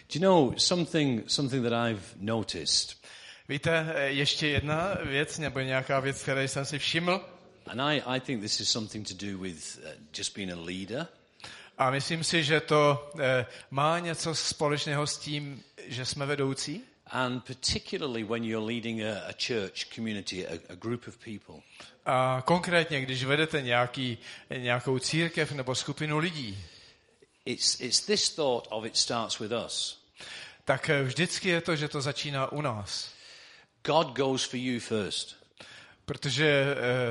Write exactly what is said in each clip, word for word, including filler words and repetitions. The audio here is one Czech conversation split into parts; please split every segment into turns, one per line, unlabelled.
Do you know something, something that I've noticed?
Víte, ještě jedna věc, nebo nějaká věc, kterou jsem si všiml.
And I, I think this is something to do with uh, just being a leader.
A myslím si, že to eh, má něco společného s tím, že jsme vedoucí.
And particularly when you're leading a, a church community, a, a group of people.
A konkrétně, když vedete nějaký, nějakou církev nebo skupinu lidí,
It's, it's this thought of it starts with us.
tak vždycky je to, že to začíná u nás.
God goes for you first.
Protože eh,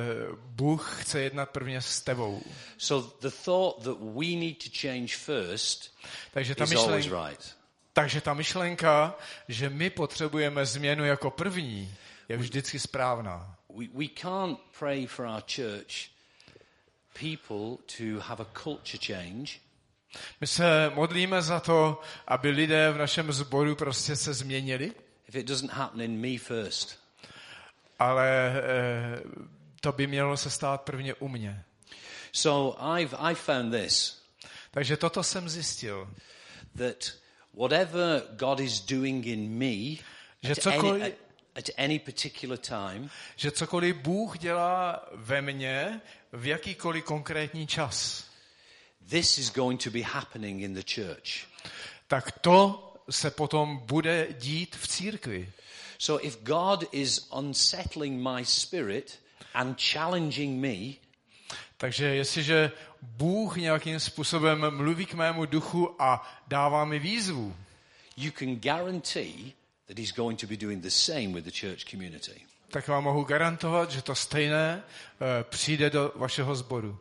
Bůh chce jednat prvně s tebou.
So the thought that we need to change first
Takže ta
is always
myšlenka,
right.
takže ta myšlenka, že my potřebujeme změnu jako první, je vždycky správná.
We, we can't pray for our church people to have a culture change.
My se modlíme za to, aby lidé v našem sboru prostě se změnili,
if it doesn't happen in me first.
ale eh, to by mělo se stát prvně u mě.
So I've I found this,
Takže toto jsem zjistil,
that whatever God is doing in me
že
at
cokoliv,
any, at, at any particular time,
že cokoliv Bůh dělá ve mně v jakýkoliv konkrétní čas,
this is going to be happening in the church.
tak to se potom bude dít v církvi.
So if God is unsettling my spirit and challenging me,
Takže jestliže Bůh nějakým způsobem mluví k mému duchu a dává mi výzvu,
you can guarantee that he's going to be doing the same with the church community.
tak vám mohu garantovat, že to stejné uh, přijde do vašeho sboru.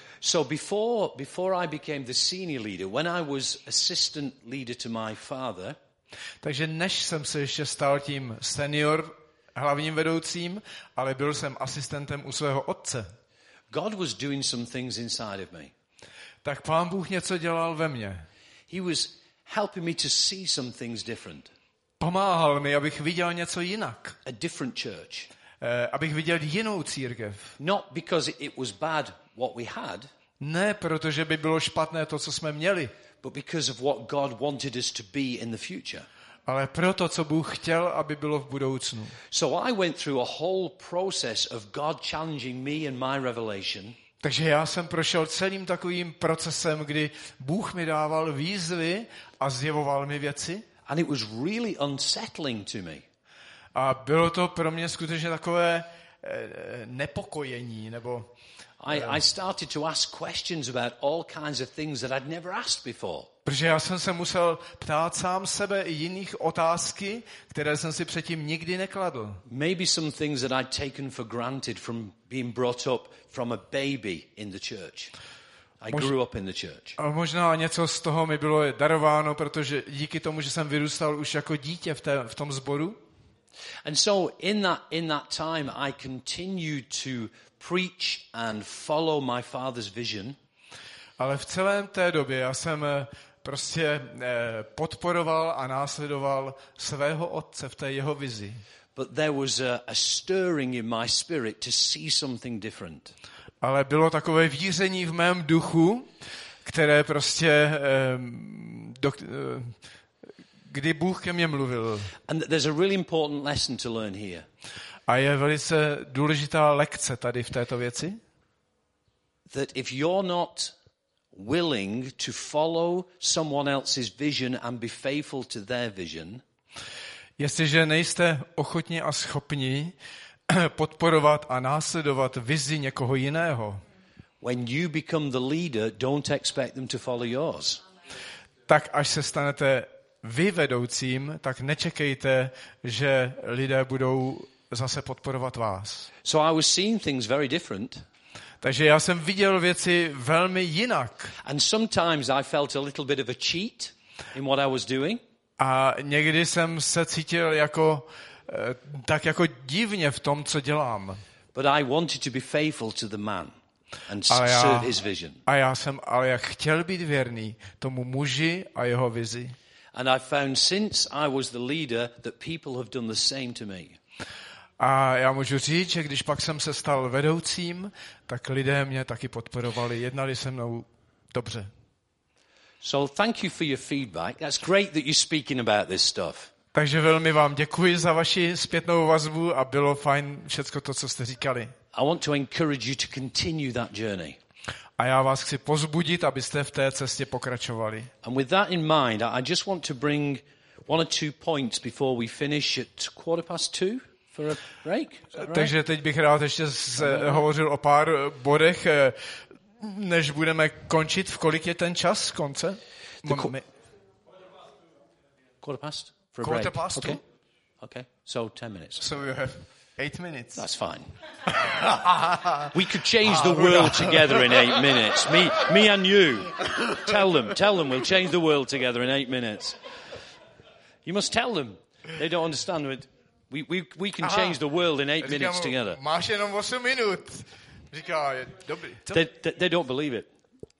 So before before I became the senior leader, when I was assistant leader to my father,
Takže než jsem se ještě stal tím senior hlavním vedoucím, ale byl jsem asistentem u svého otce,
God was doing some things inside of me.
tak Pán Bůh něco dělal ve mně.
He was helping me to see some things different.
Pomáhal mi, abych viděl něco jinak.
A different church.
Eh, abych viděl jinou církev.
Not because it was bad what we had,
Ne protože by bylo špatné to, co jsme měli,
but because of what God wanted us to be in the future.
ale proto, co Bůh chtěl, aby bylo v budoucnu.
So I went through a whole process of God challenging me and my revelation.
Takže já jsem prošel celým takovým procesem, kdy Bůh mi dával výzvy a zjevoval mi věci.
And it was really unsettling to me.
A bylo to pro mě skutečně takové eh, nepokojení, nebo
I, I started to ask questions about all kinds of things that I'd never asked before.
protože já jsem se musel ptát sám sebe i jiných otázky, které jsem si předtím nikdy nekladl.
Maybe some things that I'd taken for granted from being brought up from a baby in the church. I
Mož-
grew up in the church.
A možná něco z toho mi bylo darováno, protože díky tomu, že jsem vyrůstal už jako dítě v, té, v tom sboru.
And so in that in that time I continued to preach and follow my father's vision.
Ale v celém té době já jsem eh, prostě eh, podporoval a následoval svého otce v té jeho vizi.
But there was a, a stirring in my spirit to see something different.
Ale bylo takové víření v mém duchu, které prostě, eh, do, eh, kdy Bůh ke mně mluvil.
And there's a really important lesson to learn here.
A je velice důležitá lekce tady v této věci.
That if you're not willing to follow someone else's vision and be faithful to their vision,
Jestliže nejste ochotni a schopni podporovat a následovat vizi někoho jiného,
when you become the leader, don't expect them to follow yours.
tak až se stanete vy vedoucím, tak nečekejte, že lidé budou zase podporovat vás.
So I was seeing things very different.
Takže já jsem viděl věci velmi jinak.
And sometimes I felt a little bit of a cheat in what I was doing.
A někdy jsem se cítil jako, eh, tak jako divně v tom, co dělám.
But I wanted to be faithful to the man and s-
Ale já,
serve his vision.
a já jsem ale jak chtěl být věrný tomu muži a jeho vizi.
And I found since I was the leader that people have done the same to me.
A já můžu říct, že když pak jsem se stal vedoucím, tak lidé mě taky podporovali, jednali se mnou dobře.
So thank you for your feedback. That's great that you're speaking about this stuff.
Takže velmi vám děkuji za vaši zpětnou vazbu a bylo fajn všecko to, co jste říkali.
I want to encourage you to continue that journey.
A já vás chci povzbudit, abyste v té cestě pokračovali.
And with that in mind, I just want to bring one or two points before we finish at quarter past two for a break. Is that right?
Takže teď bych rád ještě z, hovořil o pár bodech, než budeme končit. V kolik je ten čas konce?
Qu- quarter past for a
quarter
break.
past
Okay. Okay. So ten minutes.
So you have eight minutes.
That's fine. We could change the world together in eight minutes. Me, me and you. Tell them, tell them we'll change the world together in eight minutes. You must tell them. They don't understand it. We, we, we can change the world in eight
Říkám,
minutes together.
Máš jenom osm minut. Říká, je dobrý.
They, they, they don't believe it.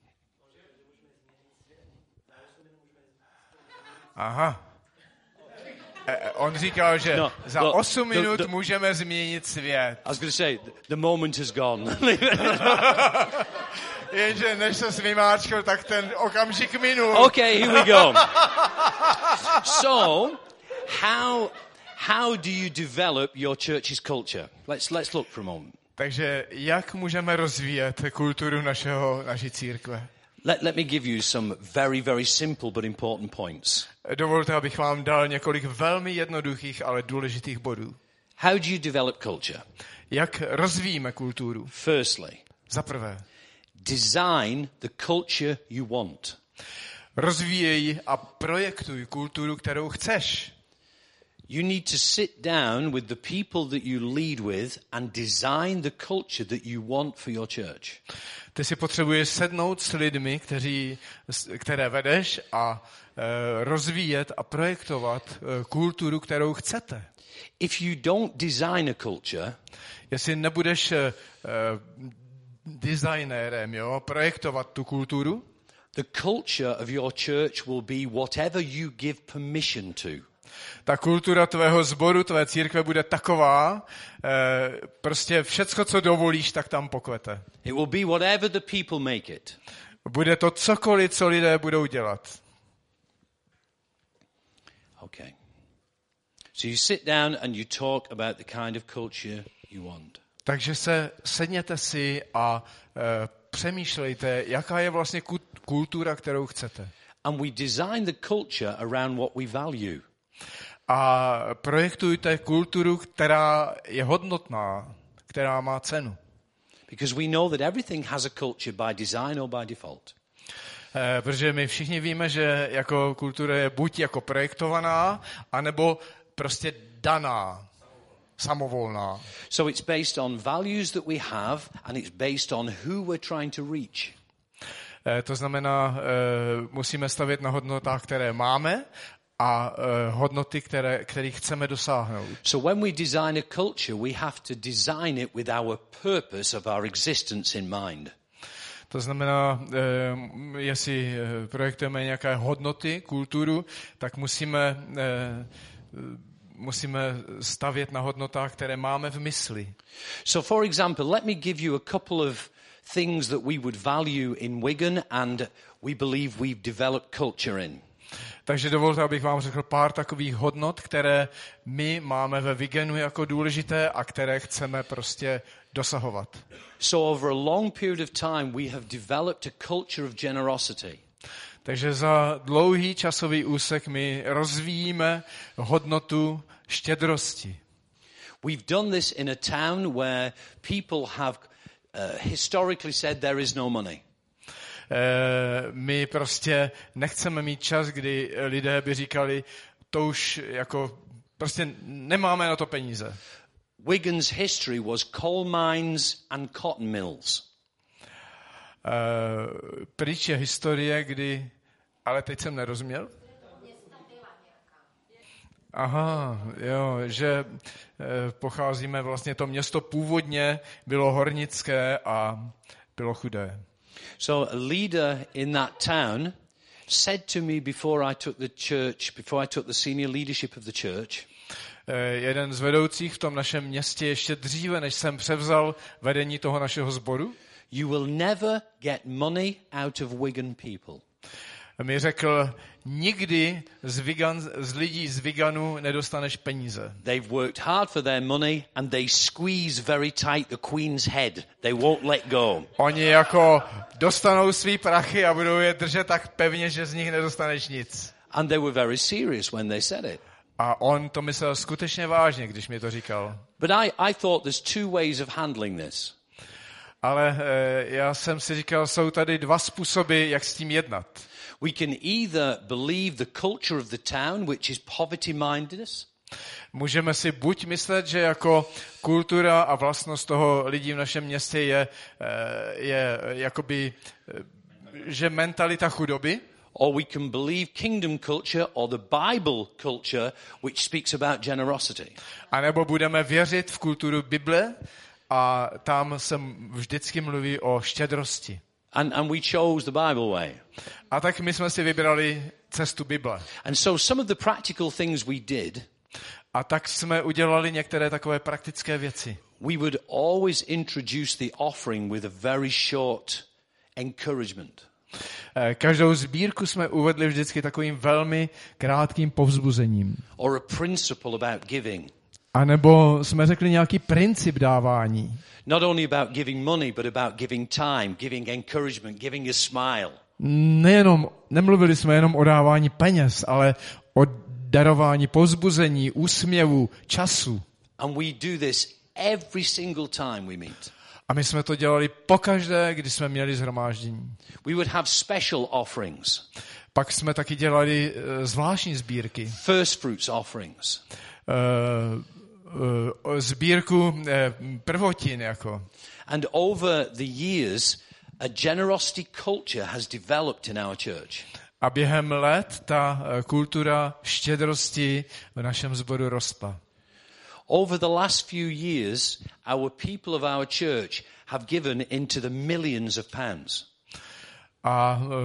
Aha. E, on říkal, že
No,
za
well,
osm
the-
minut
the-
můžeme změnit svět.
I was going to say, the moment has gone.
Jenže než se svymáčkal, tak ten okamžik minul.
Okay, here we go. So, how how do you develop your church's culture? Let's let's look for a moment.
Takže jak můžeme rozvíjet kulturu našeho, naší církve?
Let let me give you some very very simple but important points.
Dovolte, abych vám dal několik velmi jednoduchých, ale důležitých bodů.
How do you develop culture?
Jak rozvíjíme kulturu?
Firstly,
Za prvé,
design the culture you want.
rozvíjej a projektuj kulturu, kterou chceš.
You need to sit down with the people that you lead with and design the culture that you want for your church.
Ty si potřebuješ sednout s lidmi, kteří, které vedeš a e, rozvíjet a projektovat e, kulturu, kterou chcete.
If you don't design a culture,
Jestli nebudeš e, e, designérem, jo, projektovat tu kulturu,
the culture of your church will be whatever you give permission to.
ta kultura tvého sboru, tvé církve bude taková, e, prostě všecko, co dovolíš, tak tam pokvete.
It will be whatever the people make it.
Bude to cokoliv, co lidé budou dělat.
Okay. So you sit down and you talk about the kind of culture you want.
Takže se sedněte si a e, přemýšlejte, jaká je vlastně kultura, kterou chcete.
And we design the culture around what we value.
A projektujte kulturu, která je hodnotná, která má cenu.
Because we know that everything has a culture by design or by default.
E, protože my všichni víme, že jako kultura je buď jako projektovaná, anebo prostě daná, samovolná.
So it's based on values that we have and it's based on who we're trying to reach.
E, to znamená, e, musíme stavět na hodnotách, které máme a e, hodnoty, které, kterých chceme dosáhnout.
So when we design a culture, we have to design it with our purpose of our existence in mind.
To znamená, e, jestli projektujeme nějaké hodnoty, kulturu, tak musíme, e, musíme stavět na hodnotách, které máme v mysli.
So for example, let me give you a couple of things that we would value in Wigan and we believe we've developed culture in.
Takže dovolte, abych vám řekl pár takových hodnot, které my máme ve Vigenu jako důležité a které chceme prostě dosahovat.
So over a long period of time we have developed a culture of generosity.
Takže za dlouhý časový úsek my rozvíjíme hodnotu štědrosti.
We've done this in a town where people have uh, historically said there is no money.
My prostě nechceme mít čas, kdy lidé by říkali, to už jako prostě nemáme na to peníze.
Wigan's history was coal mines and cotton mills.
Uh, pryč je historie, kdy, ale teď jsem nerozuměl. Aha, jo, že e, pocházíme vlastně, to město původně bylo hornické a bylo chudé.
So a leader in that town said to me before I took the church, before I took the senior leadership of the church,
E, jeden z vedoucích v tom našem městě ještě dříve, než jsem převzal vedení toho našeho sboru,
you will never get money out of Wigan people.
mi řekl, nikdy z, Vigan, z lidí z Viganu nedostaneš peníze.
They've worked hard for their money and they squeeze very tight the Queen's head. They won't let go.
Oni jako dostanou svý prachy a budou je držet tak pevně, že z nich nedostaneš nic.
And they were very serious when they said it.
A on to myslel skutečně vážně, když mi to říkal.
But I, I thought there's two ways of handling this.
Ale e, já jsem si říkal, jsou tady dva způsoby, jak s tím jednat.
We can either believe the culture of the town, which is poverty-mindedness.
Můžeme si buď myslet, že jako kultura a vlastnost toho lidí v našem městě je, je jakoby, že mentalita chudoby.
Or we can believe kingdom culture or the Bible culture, which speaks about generosity.
A nebo budeme věřit v kulturu Bible a tam se vždycky mluví o štědrosti.
And, and we chose the Bible way.
A tak my jsme si vybrali cestu Bible.
And so some of the practical things we did,
a tak jsme udělali některé takové praktické věci.
We would always introduce the offering with a very short encouragement.
Každou sbírku jsme uvedli vždycky takovým velmi krátkým povzbuzením.
Or a principle about giving.
A nebo jsme řekli nějaký princip dávání.
Not only about giving money, but about giving time, giving encouragement, giving a smile.
Nejenom, nemluvili jsme jenom o dávání peněz, ale o darování povzbuzení, úsměvu, času.
And we do this every single time we meet.
A my jsme to dělali pokaždé, když jsme měli shromáždění.
We would have special offerings.
Pak jsme taky dělali uh, zvláštní sbírky.
First fruits offerings.
Uh, uh, sbírku uh, prvotin jako.
And over the years, a generosity culture has developed in our church.
A během let ta uh, kultura štědrosti v našem sboru rostla.
Over the last few years, our people of our church have given into the millions of pounds.
A uh,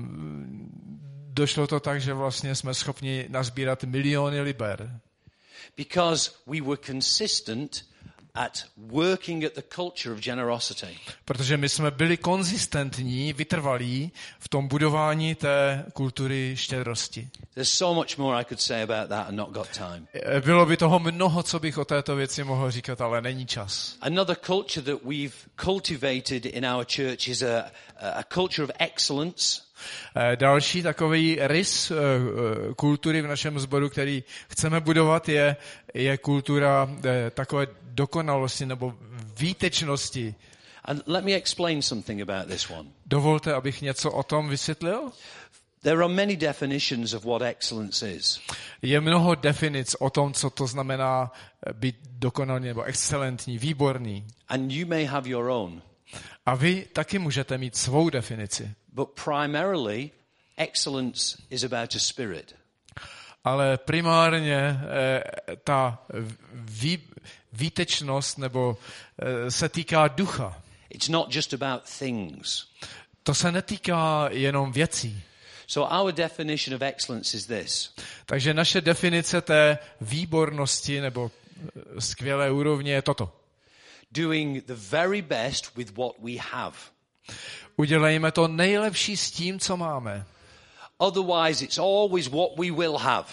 došlo to tak, že vlastně jsme schopni nazbírat miliony liber.
Because we were consistent at working at the culture of generosity.
Protože my jsme byli konzistentní, vytrvalí v tom budování té kultury štědrosti.
There's so much more I could say about that and not got time.
Bylo by toho mnoho, co bych o této věci mohl říkat, ale není čas.
Another culture that we've cultivated in our church is a, a culture of excellence.
Další takový rys kultury v našem sboru, který chceme budovat, je, je kultura takové dokonalosti nebo výtečnosti.
And let me explain something about this one.
Dovolte, abych něco o tom vysvětlil.
There are many definitions of what excellence is.
Je mnoho definic o tom, co to znamená být dokonalý nebo excelentní, výborný.
And you may have your own.
A vy taky můžete mít svou definici.
But primarily, excellence is about a spirit.
Ale primárně eh, ta vý, výtečnost nebo eh, se týká ducha.
It's not just about things.
To se netýká jenom věcí.
So our definition of excellence is this.
Takže naše definice té výbornosti nebo skvělé úrovně je toto.
Doing the very best with what we have.
Udělejme to nejlepší s tím, co máme.
Otherwise it's always what we will have.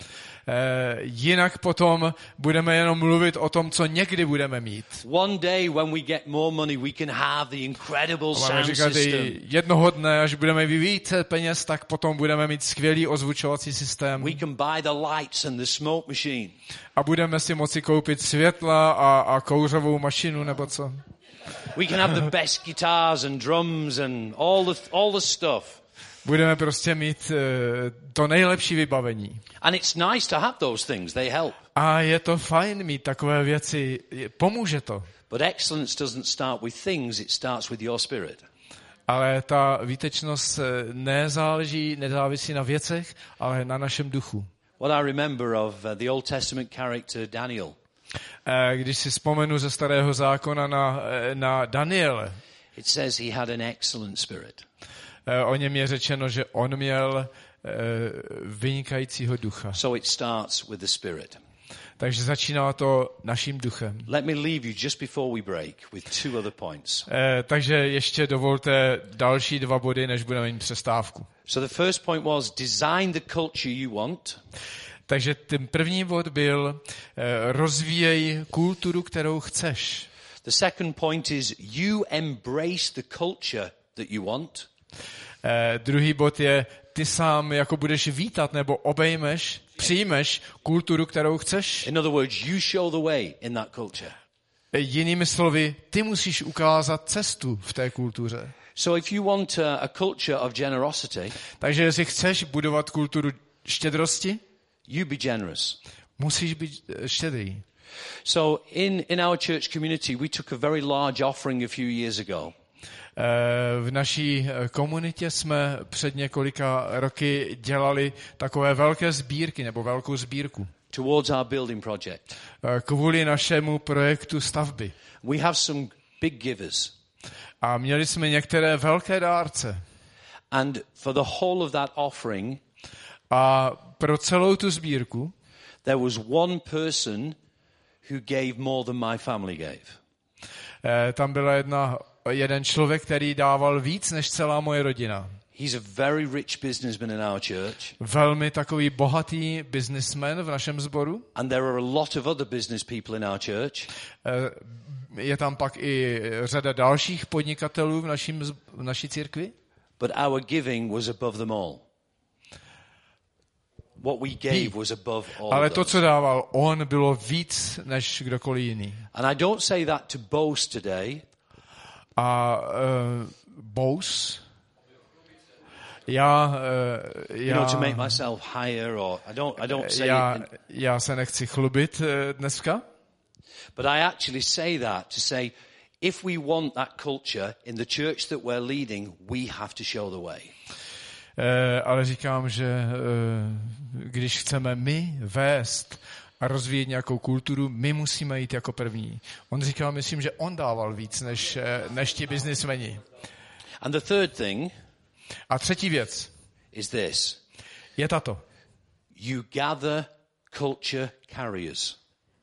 Eh, jinak potom budeme jenom mluvit o tom, co někdy budeme mít.
One day when we get more money, we can have the incredible sound
říkat,
system.
Jednoho dne, až budeme mít více peněz, tak potom budeme mít skvělý ozvučovací systém.
We can buy the lights and the smoke machine.
A budeme si moci koupit světla a, a kouřovou mašinu nebo co.
We can have the best guitars and drums and all the all the stuff.
Budeme prostě mít uh, to nejlepší vybavení.
And it's nice to have those things. They help.
A je to fajn mít takové věci, pomůže to.
But excellence doesn't start with things, it starts with your spirit.
Ale ta výtečnost nezáleží, nezávisí na věcech, ale na našem duchu.
What I remember of uh, the Old Testament character Daniel.
Když si vzpomenu ze Starého zákona na, na Daniele,
It says he had an excellent spirit.
O něm je řečeno, že on měl vynikajícího ducha.
So it starts with the spirit.
Takže začíná to naším duchem.
Let me leave you just before we break with two other points.
Eh, takže ještě dovolte další dva body, než budeme mít přestávku.
So the first point was design the culture you want.
Takže ten první bod byl eh, rozvíjej kulturu, kterou chceš.
The second point is you embrace the culture that you want.
Eh, druhý bod je, ty sám jako budeš vítat nebo obejmeš, přijmeš kulturu, kterou chceš.
In other words, you show the way in that culture.
Eh, jinými slovy, ty musíš ukázat cestu v té kultuře.
So if you want a, a culture of generosity,
Takže jestli chceš budovat kulturu štědrosti,
you be generous.
musíš být eh, štědrý.
So in, in our church community, we took a very large offering a few years ago.
V naší komunitě jsme před několika roky dělali takové velké sbírky nebo velkou sbírku.
Towards our building project.
Kvůli našemu projektu stavby.
We have some big givers.
A měli jsme některé velké dárce.
And for the whole of that offering,
a pro celou tu sbírku
there was one person who gave more than my family gave.
Tam byla jedna jeden člověk, který dával víc než celá moje rodina.
He's a very rich businessman in our church.
Velmi takový bohatý businessman v našem sboru.
And there are a lot of other business people in our church.
Je tam pak i řada dalších podnikatelů v, našim, v naší církvi.
But our giving was above them all. What we gave was above all.
Ale to, co dával on, bylo víc než kdokoliv jiný.
And I don't say that to boast today.
A uh, boast. Já, uh, já,
you know, to make myself higher, or I don't, I don't say
já,
it in,
já se nechci chlubit uh, dneska.
But I actually say that to say, if we want that culture in the church that we're leading, we have to show the way.
Uh, ale říkám, že uh, když chceme my vést a rozvíjet nějakou kulturu, my musíme jít jako první. On říkal, myslím, že on dával víc než, než ti biznismeni.
And the third thing
a třetí věc
is this.
Je tato.
You gather culture carriers.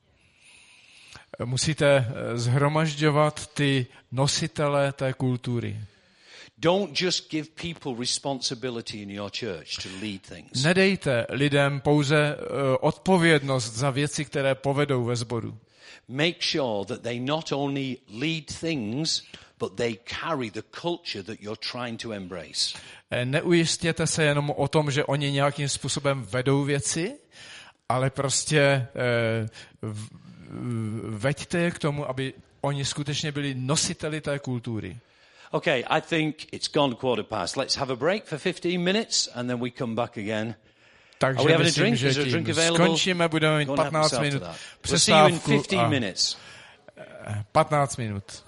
Musíte zhromažďovat ty nositele té kultury.
Don't just give people responsibility in your church to lead things.
Nedejte lidem pouze uh, odpovědnost za věci, které povedou ve sboru.
Make sure that they not only lead things, but they carry the culture that you're trying to embrace.
Neujistěte se jenom o tom, že oni nějakým způsobem vedou věci, ale prostě uh, veďte je k tomu, aby oni skutečně byli nositeli té kultury.
Okay, I think it's gone quarter past. Let's have a break for fifteen minutes and then we come back again.
Takže myslím, že tím skončíme, budeme mít patnáct minut přestávku a patnáct minut.